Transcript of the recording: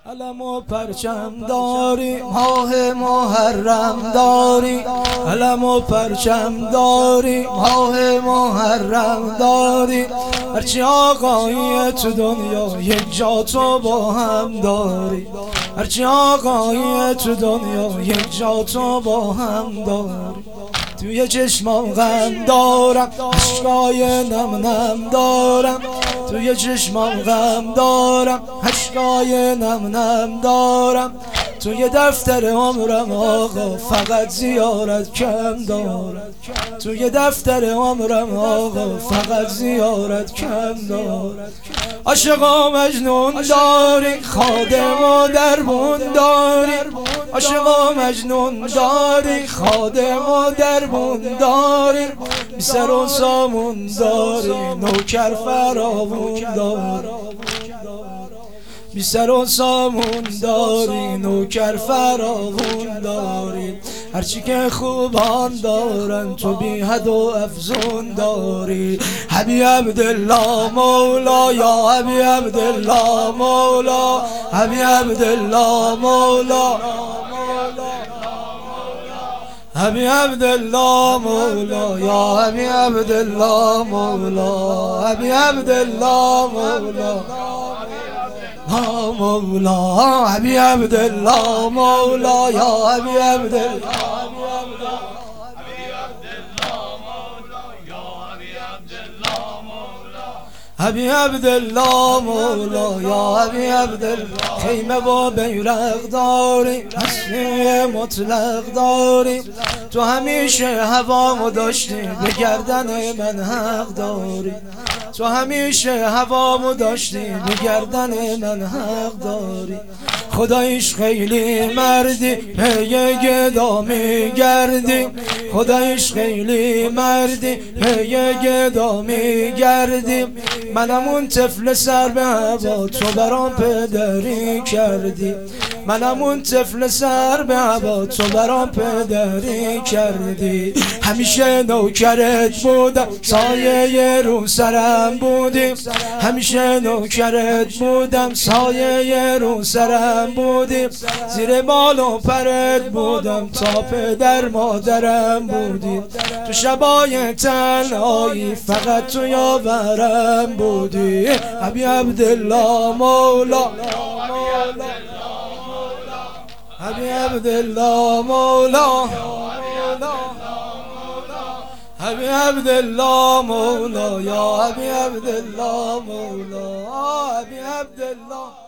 علم و پرچم داری، ماه محرم داری، علم و پرچم داری، ماه محرم داری. هرچی آقایی تو دنیا یک جا تو با هم داری، هرچی آقایی تو دنیا یک جا تو با هم داری. توی چشمام غم دارم، اشکای نم نم دارم، توی چشمام غم دارم، اشکای نم نم دارم. توی دفتر عمرم آقا فقط زیارت کم دارم، توی دفتر عمرم آقا فقط زیارت کم دارم. عاشق و مجنون داری، خادم و دربون داری، عاشق و مجنون داری، خادم و دربون داری. بی سر و سامون داری، نوکر فراوون داری، بی سر و سامون داری، نوکر فراوون داری. هرچی که خوبان دارن تو بی حد و افزون داری. حبی عبدالله مولا، یا حبی عبدالله مولا، حبی عبدالله مولا، حبی عبدالله مولا، یا حبی عبدالله مولا، حبی عبدالله مولا، مولا، حبی عبدالله مولا، یا حبی عبدالله، حبی عبدالله مولا، یا حبی عبدالله. خیمه با بیرق داری، حسنی مطلق داری، تو همیشه هوامو داشتی، به گردن من حق داری، تو همیشه هوامو داشتی، به گردن من حق داری. خدایش خیلی مردی، پی گدا میگردی، خدایش خیلی مردی، پی گدا میگردی. منم اون طفل سر به هوا تو برام پدری کردی، منم اون طفل سر به هوا تو برام پدری کردی. همیشه نوکرت بودم، سایه رو سرم بودی، همیشه نوکرت بودم، سایه رو سرم بودی. زیر بال و پرت بودم تا پدر مادرم بودی. تو شبای تنهایی فقط تو یاورم بودی. حبی عبدالله مولا، حبی عبدالله مولا، حبی عبدالله مولا، یا حبی عبدالله مولا، حبی عبدالله.